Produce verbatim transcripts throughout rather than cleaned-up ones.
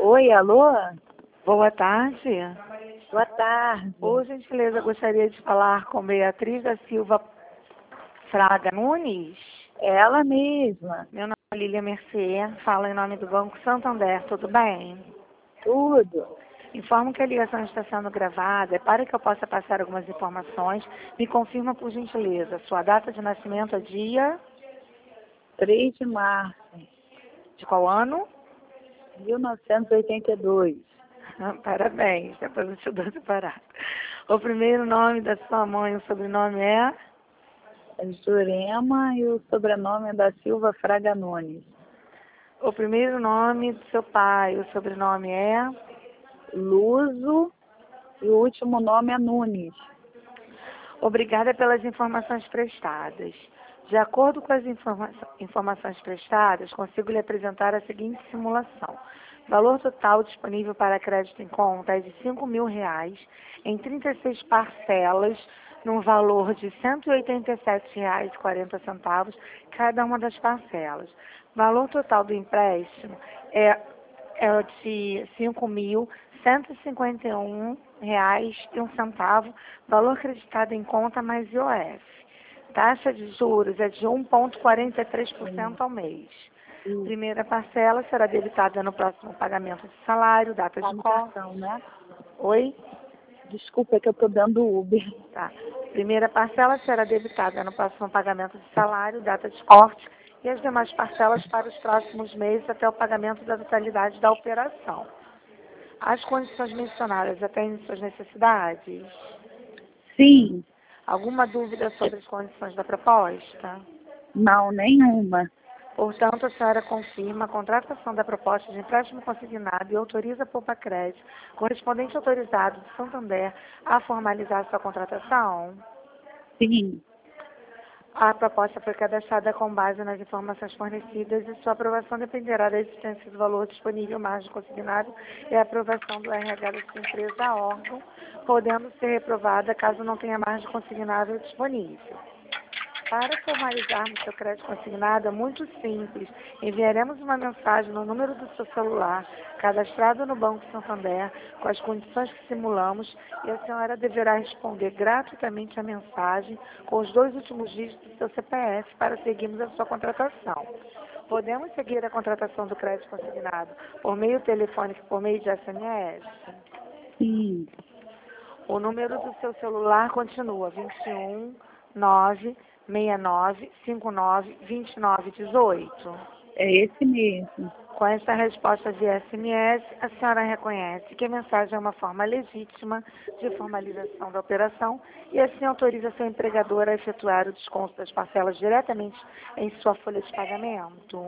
Oi, alô? Boa tarde. Boa tarde. Por gentileza, gostaria de falar com Beatriz da Silva Fraga Nunes. Ela mesma. Meu nome é Lília Mercê, falo em nome do Banco Santander, tudo bem? Tudo. Informo que a ligação está sendo gravada. Para que eu possa passar algumas informações, me confirma, por gentileza, sua data de nascimento é dia três de março de qual ano? de mil novecentos e oitenta e dois. Ah, parabéns, depois eu te dou separado. O primeiro nome da sua mãe, o sobrenome é? É Jurema e o sobrenome é da Silva Fraga Nunes. O primeiro nome do seu pai, o sobrenome é? Luso e o último nome é Nunes. Obrigada pelas informações prestadas. De acordo com as informa informações prestadas, consigo lhe apresentar a seguinte simulação. Valor total disponível para crédito em conta é de cinco mil reais em trinta e seis parcelas, num valor de cento e oitenta e sete reais e quarenta centavos cada uma das parcelas. Valor total do empréstimo é, é de cinco mil cento e cinquenta e um reais e um centavo, valor acreditado em conta mais I O F. Taxa de juros é de um vírgula quarenta e três por cento ao mês. Primeira parcela será debitada no próximo pagamento de salário, data Tá de no corte. cartão, né? Oi? Desculpa, é que eu tô dando Uber. Tá. Primeira parcela será debitada no próximo pagamento de salário, data de corte, e as demais parcelas para os próximos meses até o pagamento da totalidade da operação. As condições mencionadas atendem suas necessidades? Sim. Alguma dúvida sobre as condições da proposta? Não, nenhuma. Portanto, a senhora confirma a contratação da proposta de empréstimo consignado e autoriza a Poupa Crédito, correspondente autorizado do Santander, a formalizar sua contratação? Sim. A proposta foi cadastrada com base nas informações fornecidas e sua aprovação dependerá da existência do valor disponível margem consignado e a aprovação do R H da sua empresa a órgão, podendo ser reprovada caso não tenha margem consignável disponível. Para formalizarmos seu crédito consignado é muito simples. Enviaremos uma mensagem no número do seu celular, cadastrado no Banco Santander, com as condições que simulamos, e a senhora deverá responder gratuitamente a mensagem com os dois últimos dígitos do seu C P F para seguirmos a sua contratação. Podemos seguir a contratação do crédito consignado por meio telefônico e por meio de S M S? Sim. O número do seu celular continua vinte e um, nove, sessenta e nove, cinquenta e nove, vinte e nove, dezoito. É esse mesmo. Com essa resposta de S M S, a senhora reconhece que a mensagem é uma forma legítima de formalização da operação e assim autoriza seu empregador a efetuar o desconto das parcelas diretamente em sua folha de pagamento.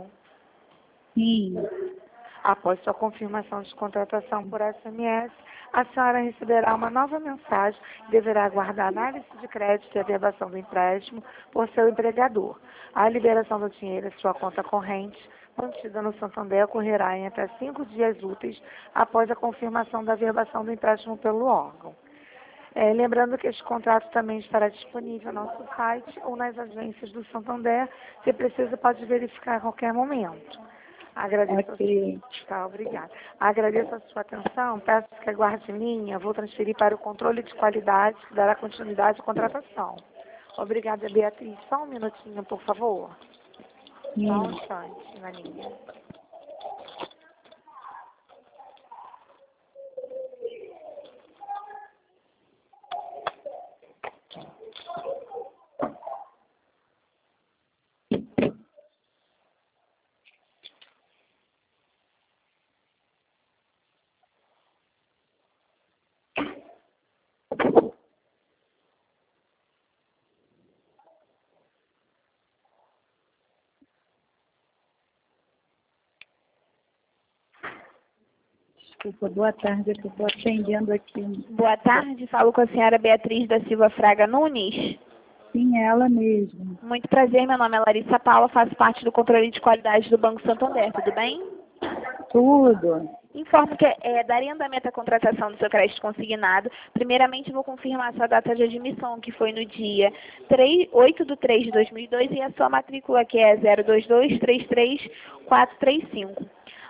Sim. Após sua confirmação de contratação por S M S, a senhora receberá uma nova mensagem e deverá aguardar a análise de crédito e a averbação do empréstimo por seu empregador. A liberação do dinheiro em sua conta corrente, mantida no Santander, ocorrerá em até cinco dias úteis após a confirmação da averbação do empréstimo pelo órgão. É, lembrando que este contrato também estará disponível no nosso site ou nas agências do Santander. Se precisa, pode verificar a qualquer momento. Agradeço Ok. a... Tá, obrigada. Agradeço a sua atenção. Peço que aguarde em linha. Vou transferir para o controle de qualidade, que dará continuidade à contratação. Obrigada, Beatriz. Só um minutinho, por favor. Sim. Só um instante na linha. Desculpa, boa tarde, eu estou atendendo aqui. Boa tarde, falo com a senhora Beatriz da Silva Fraga Nunes. Sim, ela mesmo. Muito prazer, meu nome é Larissa Paula, faço parte do controle de qualidade do Banco Santander, tudo bem? Tudo. Informo que é, darei andamento à contratação do seu crédito consignado. Primeiramente, vou confirmar a sua data de admissão, que foi no dia oito de três de dois mil e dois, e a sua matrícula, que é zero dois dois três três quatro três cinco.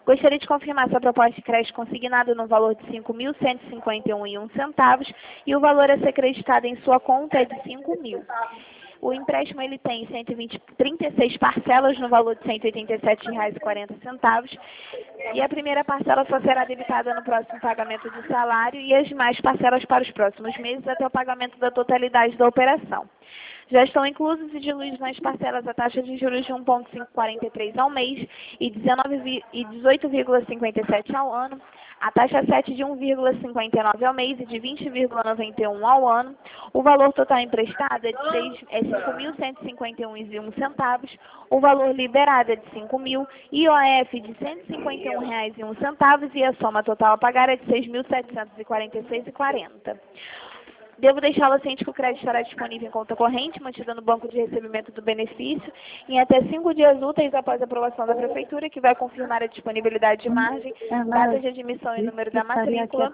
Gostaria de confirmar sua proposta de crédito consignado no valor de cinco mil cento e cinquenta e um reais e um centavos e o valor a ser creditado em sua conta é de cinco mil. O empréstimo ele tem cento e vinte, trinta e seis parcelas no valor de cento e oitenta e sete reais e quarenta centavos e a primeira parcela só será debitada no próximo pagamento do salário e as demais parcelas para os próximos meses até o pagamento da totalidade da operação. Já estão inclusos e diluídos nas parcelas a taxa de juros de um vírgula quinhentos e quarenta e três ao mês e dezoito vírgula cinquenta e sete ao ano, a taxa sete de um vírgula cinquenta e nove ao mês e de vinte vírgula noventa e um ao ano. O valor total emprestado é de é cinco mil cento e cinquenta e um reais e um centavos, o valor liberado é de cinco mil, I O F de cento e cinquenta e um reais e um centavos e a soma total a pagar é de seis mil setecentos e quarenta e seis reais e quarenta centavos. Devo deixá-la ciente que o crédito estará disponível em conta corrente, mantida no banco de recebimento do benefício, em até cinco dias úteis após a aprovação da Prefeitura, que vai confirmar a disponibilidade de margem, data de admissão e número da matrícula.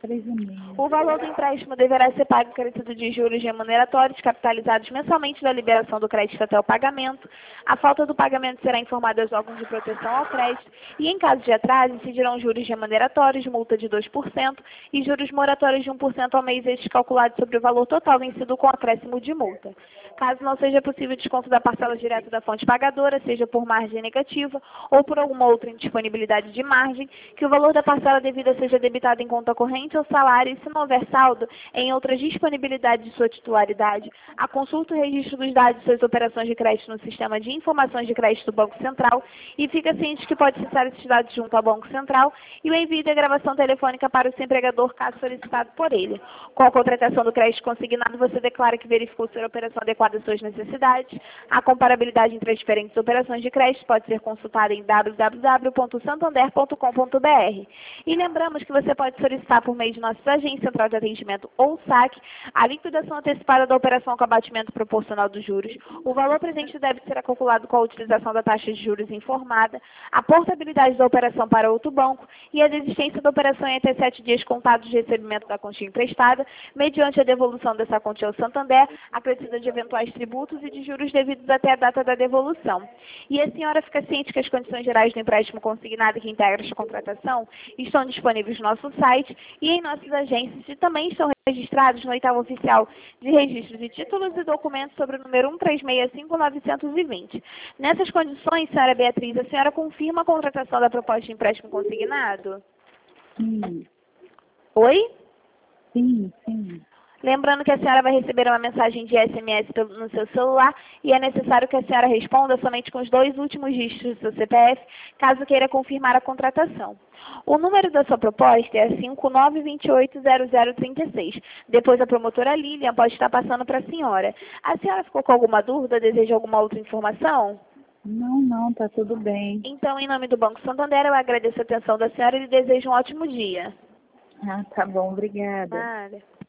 O valor do empréstimo deverá ser pago carecido de juros remuneratórios, capitalizados mensalmente da liberação do crédito até o pagamento. A falta do pagamento será informada aos órgãos de proteção ao crédito e, em caso de atraso, incidirão juros remuneratórios, multa de dois por cento e juros moratórios de um por cento ao mês, estes calculados sobre o valor total vencido com acréscimo de multa. Caso não seja possível o desconto da parcela direta da fonte pagadora, seja por margem negativa ou por alguma outra indisponibilidade de margem, que o valor da parcela devida seja debitado em conta corrente ou salário e, se não houver saldo, em outras disponibilidades de sua titularidade, a consulta o registro dos dados de suas operações de crédito no Sistema de Informações de Crédito do Banco Central e fica ciente que pode acessar esses dados junto ao Banco Central e o envio da gravação telefônica para o seu empregador, caso solicitado por ele. Com a contratação do crédito consignado, você declara que verificou ser a operação adequada às suas necessidades. A comparabilidade entre as diferentes operações de crédito pode ser consultada em w w w ponto santander ponto com ponto b r. E lembramos que você pode solicitar por meio de nossas agências, Central de Atendimento ou S A C, a liquidação antecipada da operação com abatimento proporcional dos juros. O valor presente deve ser calculado com a utilização da taxa de juros informada, a portabilidade da operação para outro banco e a desistência da operação em até sete dias contados de recebimento da quantia emprestada, mediante a devolução dessa quantia ao Santander, acrescida de eventuais tributos e de juros devidos até a data da devolução. E a senhora fica ciente que as condições gerais do empréstimo consignado que integra esta contratação estão disponíveis no nosso site e em nossas agências e também estão registrados no oitavo oficial de registro de títulos e documentos sobre o número um três seis cinco nove dois zero. Nessas condições, senhora Beatriz, a senhora confirma a contratação da proposta de empréstimo consignado? Sim. Oi? Sim, sim. Lembrando que a senhora vai receber uma mensagem de S M S no seu celular e é necessário que a senhora responda somente com os dois últimos dígitos do seu C P F, caso queira confirmar a contratação. O número da sua proposta é cinco nove dois oito zero zero três seis. Depois a promotora Lilian pode estar passando para a senhora. A senhora ficou com alguma dúvida? Deseja alguma outra informação? Não, não, tá tudo bem. Então, em nome do Banco Santander, eu agradeço a atenção da senhora e lhe desejo um ótimo dia. Ah, tá bom, obrigada. Nada.